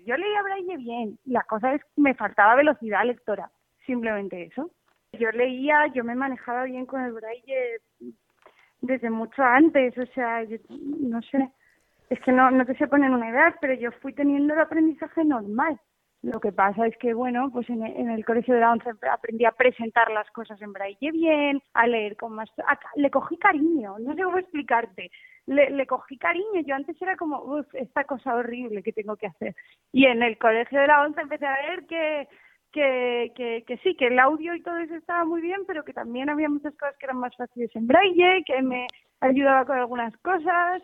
yo leía braille bien. La cosa es que me faltaba velocidad lectora. Simplemente eso. Yo me manejaba bien con el braille desde mucho antes. O sea, yo, no sé. Es que no te sé poner una edad, pero yo fui teniendo el aprendizaje normal. Lo que pasa es que, bueno, pues en el colegio de la ONCE aprendí a presentar las cosas en braille bien, a leer con más... le cogí cariño, no sé cómo explicarte. Le cogí cariño. Yo antes era como, esta cosa horrible que tengo que hacer. Y en el colegio de la ONCE empecé a ver que sí, que el audio y todo eso estaba muy bien, pero que también había muchas cosas que eran más fáciles en braille, que me ayudaba con algunas cosas.